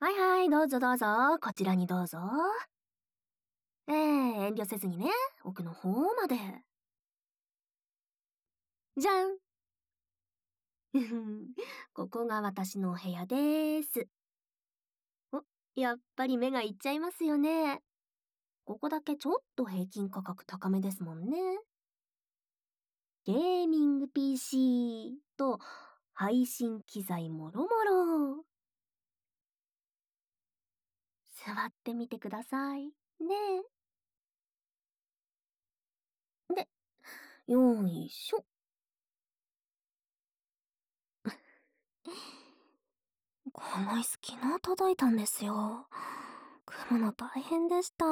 はいはい、どうぞどうぞ、こちらにどうぞ。遠慮せずにね、奥の方まで。じゃんここが私のお部屋です。お、やっぱり目がいっちゃいますよね。ここだけちょっと平均価格高めですもんね。ゲーミング PC と配信機材もろもろ。座ってみてください。ねえ。で、よいしょ。この椅子昨日届いたんですよ。組むの大変でした。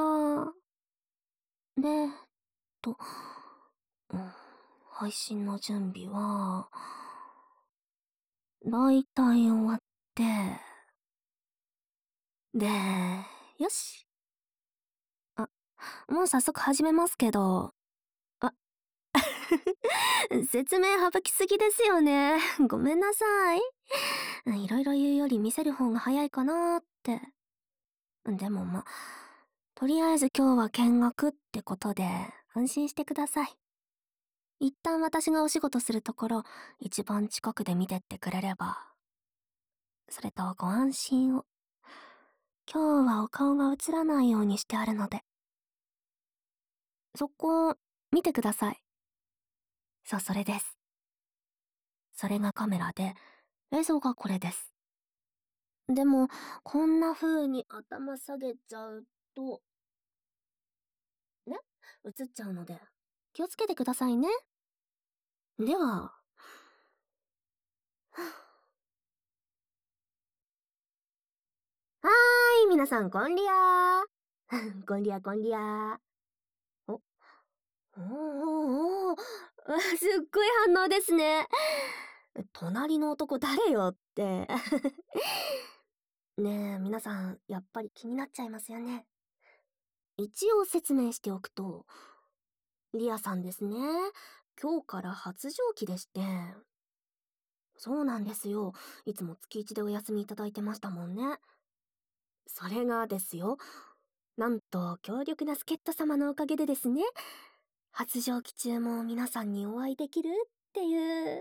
で、と、うん、配信の準備は、だいたい終わって、で、よし。あ、もう早速始めますけど、あ、説明省きすぎですよね。ごめんなさい。いろいろ言うより見せる方が早いかなーって。でもとりあえず今日は見学ってことで安心してください。一旦私がお仕事するところ一番近くで見てってくれれば。それとご安心を。今日はお顔が映らないようにしてあるので。そこ、見てください。そう、それです。それがカメラで、映像がこれです。でも、こんな風に頭下げちゃうと、ね、映っちゃうので、気をつけてくださいね。では、はーい、皆さん、こんりゃー。こんりゃ、こんりゃー。お、おー、すっごい反応ですね。隣の男誰よって。ねえ、皆さん、やっぱり気になっちゃいますよね。一応説明しておくと、リアさんですね。今日から発情期でして。そうなんですよ。いつも月一でお休みいただいてましたもんね。それがですよ。なんと、強力な助っ人様のおかげでですね、発情期中も皆さんにお会いできるっていう。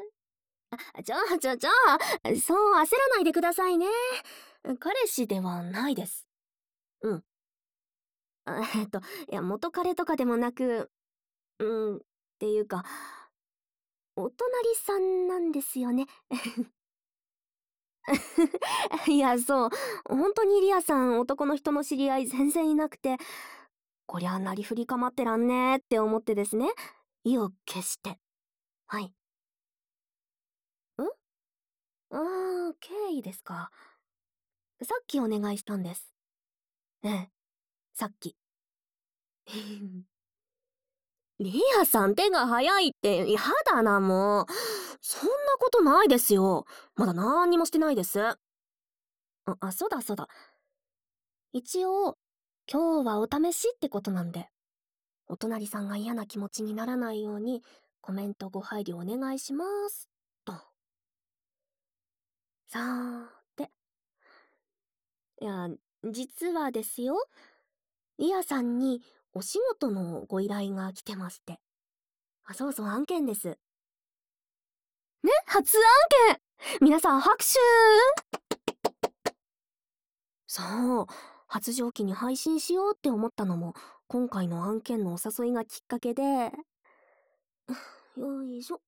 そう焦らないでくださいね。彼氏ではないです。うん。あいや、元彼とかでもなく、っていうか、お隣さんなんですよね。いや、そう。本当にリアさん、男の人の知り合い全然いなくて、こりゃなりふり構ってらんねーって思ってですね、意を決して。はい。経緯ですか。さっきお願いしたんです。ええ、さっき。リアさん手が早いって、やだな、もう。そんなことないですよ。まだ何にもしてないです。そうだそうだ。一応、今日はお試しってことなんで、お隣さんが嫌な気持ちにならないように、コメントご配慮お願いします。と。さーて。いや、実はですよ、リアさんにお仕事のご依頼が来てまして。そうそう、案件です。ね、初案件皆さん拍手そう、発情期に配信しようって思ったのも、今回の案件のお誘いがきっかけで、よいしょ。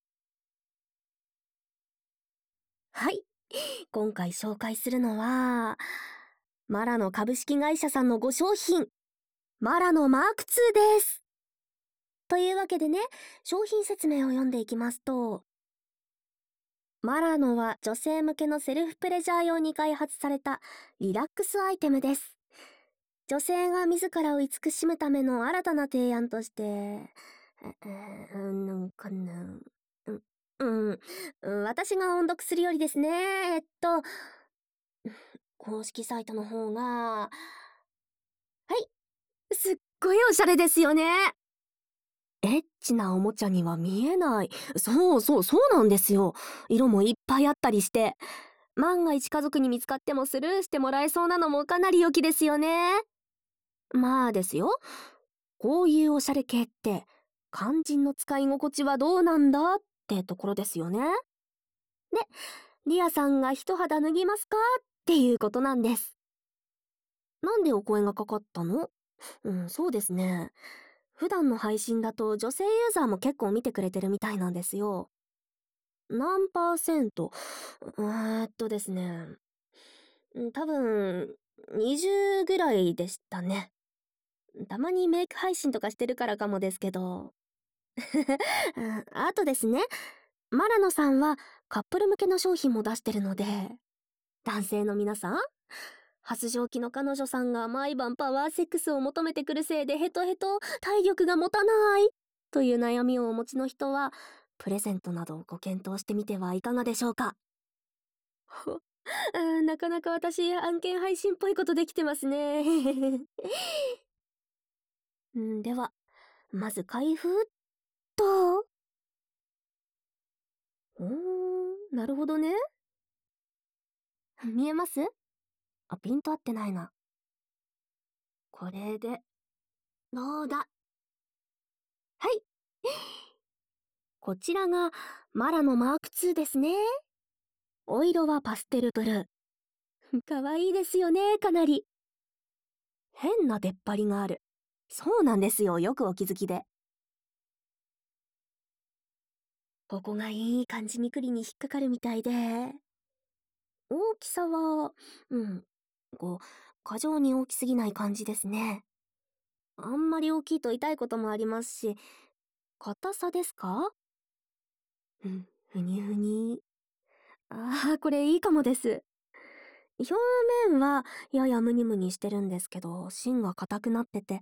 はい。今回紹介するのは、マラノ株式会社さんのご商品、マラノマーク2です。というわけでね、商品説明を読んでいきますと、マラノは女性向けのセルフプレジャー用に開発されたリラックスアイテムです。女性が自らを慈しむための新たな提案として、なんかな、私が音読するよりですね、公式サイトの方が、はい、すっごいおしゃれですよね。エッチなおもちゃには見えない。そうなんですよ。色もいっぱいあったりして。 万が一家族に見つかってもスルーしてもらえそうなのもかなり良きですよね。まあですよ。こういうおしゃれ系って肝心の使い心地はどうなんだってところですよね。で、リアさんが一肌脱ぎますかっていうことなんです。なんでお声がかかったの？そうですね。普段の配信だと女性ユーザーも結構見てくれてるみたいなんですよ。何パーセント？ですね。多分、20ぐらいでしたね。たまにメイク配信とかしてるからかもですけど。あとですね、マラノさんはカップル向けの商品も出してるので、男性の皆さん、発情期の彼女さんが毎晩パワーセックスを求めてくるせいでヘトヘト、体力が持たないという悩みをお持ちの人は、プレゼントなどをご検討してみてはいかがでしょうか。なかなか私案件配信っぽいことできてますね。ではまず開封っと。なるほどね。見えます？ピント合ってないな。これでどうだ。はい。こちらがマラのマーク2ですね。お色はパステルブルー。かわいいですよね、かなり。変な出っ張りがある。そうなんですよ、よくお気づきで。ここがいい感じにクリに引っかかるみたいで。大きさは、こう、過剰に大きすぎない感じですね。あんまり大きいと痛いこともありますし、硬さですか？ふにふに。これいいかもです。表面はややムニムニしてるんですけど、芯が硬くなってて。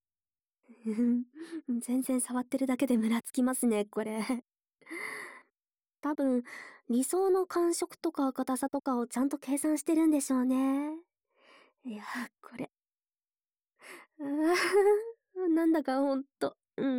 全然触ってるだけでムラつきますね、これ。多分、理想の感触とか硬さとかをちゃんと計算してるんでしょうね。いや、これ。なんだかほんと、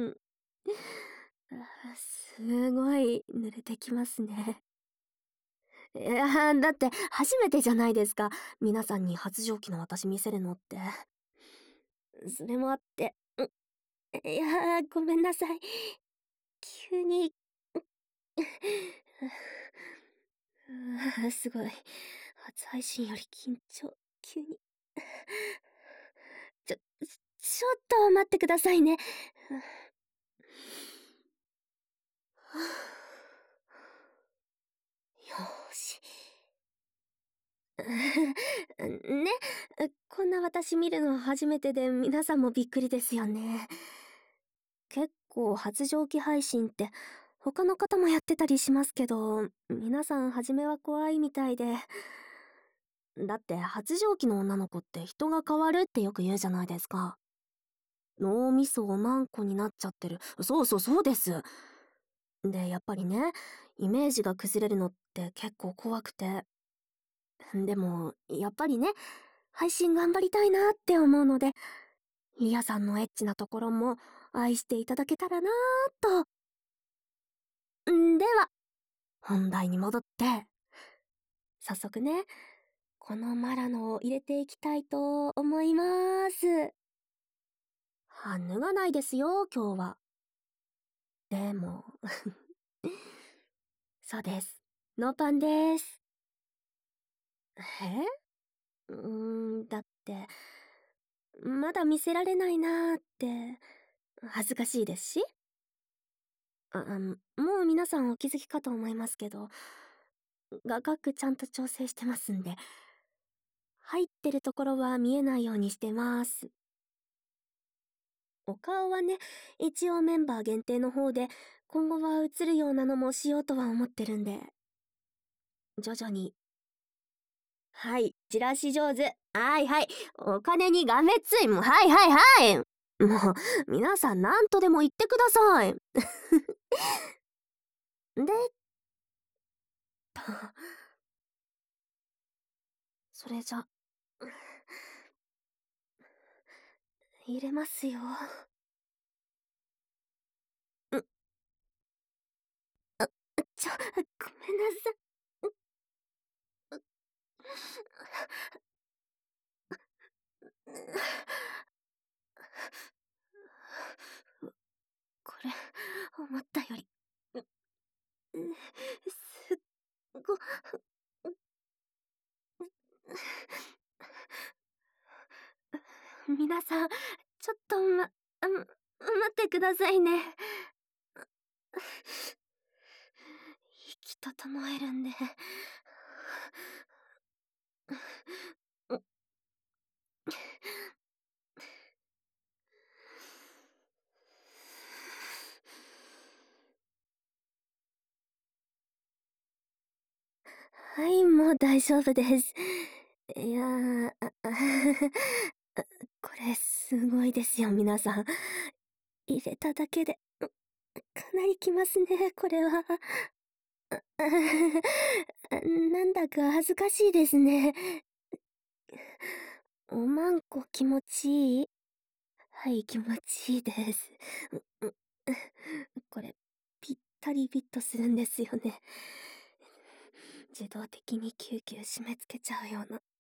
すごい濡れてきますね。いや、だって初めてじゃないですか。皆さんに発情期の私見せるのって。それもあって、いや、ごめんなさい。急に、すごい。初配信より緊張、急に。ちょっと待ってくださいね。よーし。ね、こんな私見るの初めてで皆さんもびっくりですよね。結構発情期配信って他の方もやってたりしますけど、皆さん初めは怖いみたいで。だって発情期の女の子って人が変わるってよく言うじゃないですか。脳みそを何個になっちゃってる。そうそうそうです。で、やっぱりね、イメージが崩れるのって結構怖くて。でも、やっぱりね、配信頑張りたいなって思うので、リアさんのエッチなところも愛していただけたらなーと。では、本題に戻って、早速ね、このマラノを入れていきたいと思います。脱がないですよ、今日は。でも、そうです。ノーパンです。えだって、まだ見せられないなーって、恥ずかしいですし。もう皆さんお気づきかと思いますけど、画角ちゃんと調整してますんで、入ってるところは見えないようにしてます。お顔はね、一応メンバー限定の方で、今後は映るようなのもしようとは思ってるんで、徐々に。はい、チラシ上手。はいはい、お金にがめつい。もう、はいはいはい。もう、皆さん何とでも言ってください。で、と、それじゃ、入れますよ。ごめんなさい。 思ったより、すっご、皆さん、ちょっと待ってくださいね。息整えるんで。はい、もう大丈夫です。いやー、これすごいですよ、皆さん。入れただけで、かなりきますね、これは。なんだか恥ずかしいですね。おまんこ気持ちいい？はい、気持ちいいです。これ、ぴったりフィットするんですよね。自動的にキューキュー締め付けちゃうような。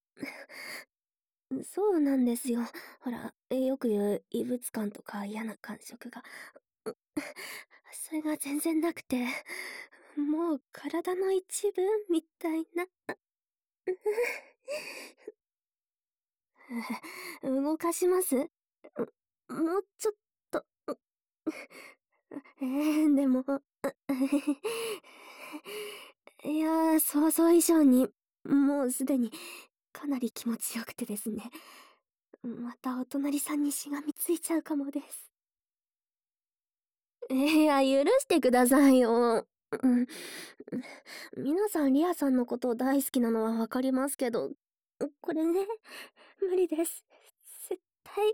そうなんですよ。ほら、よく言う異物感とか嫌な感触が。それが全然なくて、もう体の一部みたいな。動かします？もうちょっと。でも、いやー、想像以上に、もうすでにかなり気持ちよくてですね。またお隣さんにしがみついちゃうかもです。いや、許してくださいよ。うん、皆さんリアさんのこと大好きなのはわかりますけど、これね、無理です。絶対、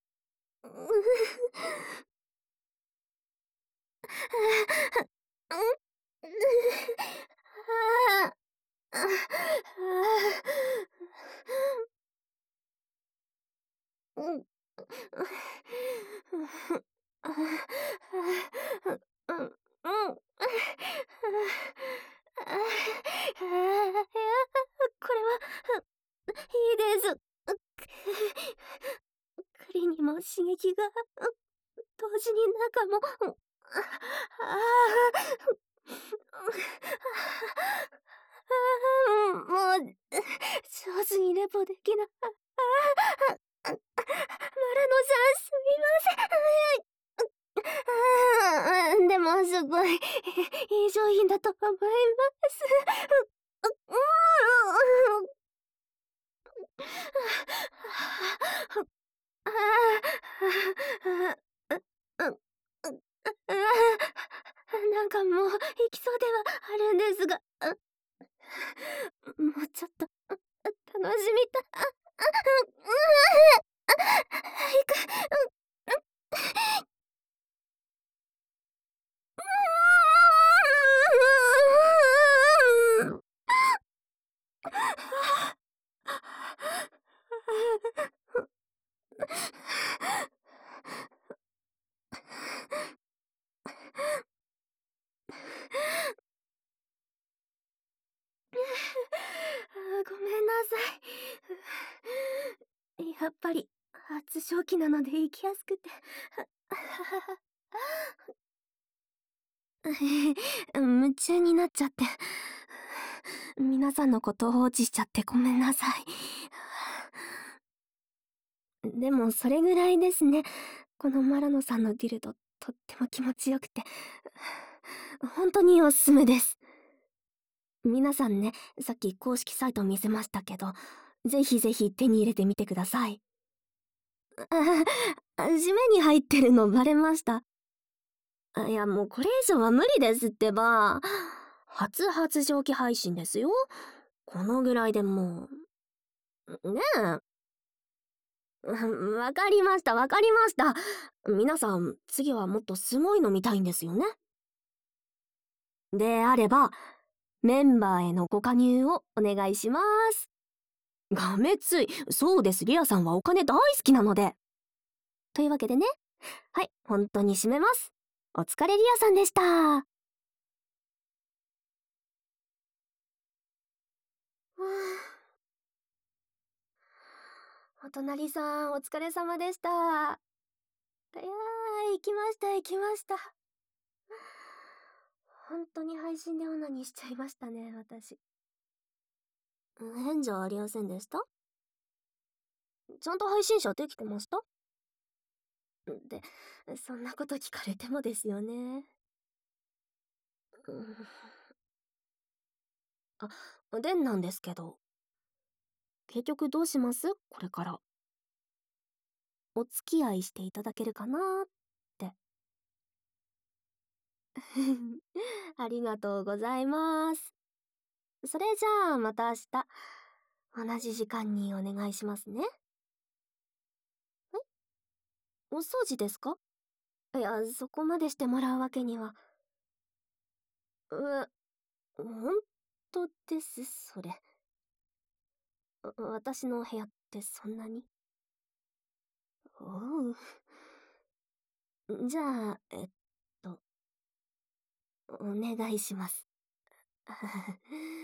これはいいです。栗にも刺激が、同時に中も、もう、上手にレポできな、マラノさん、すみません。でも、すごい、いい商品だと思います。なんかもう、行きそうではあるんですが、もうちょっと、楽しみた、行く、ごめんなさい。やっぱり、発症期なので行きやすくて。夢中になっちゃって。皆さんのことを放置しちゃってごめんなさい。でもそれぐらいですね。このマラノさんのディルド、とっても気持ちよくて。本当におすすめです。皆さんね、さっき公式サイト見せましたけど、ぜひぜひ手に入れてみてください。締めに入ってるのバレました？いや、もうこれ以上は無理ですってば。発情期配信ですよ。このぐらいでもう。ねえ。わかりました、わかりました。皆さん、次はもっとすごいの見たいんですよね。であれば、メンバーへのご加入をお願いします。がめつい。そうです、リアさんはお金大好きなので。というわけでね。はい、本当に締めます。お疲れリアさんでした。お隣さん、お疲れ様でした。いやー、行きました、行きました。 本当に配信でオナニーしちゃいましたね、私。変じゃありませんでした？ちゃんと配信者できてました？で、そんなこと聞かれてもですよね。うん。でなんですけど、結局どうします？これから。お付き合いしていただけるかなーって。ありがとうございます。それじゃあまた明日、同じ時間にお願いしますね。お掃除ですか？いや、そこまでしてもらうわけには。ほんとです、それ。私の部屋ってそんなに？おう。じゃあ、と、お願いします。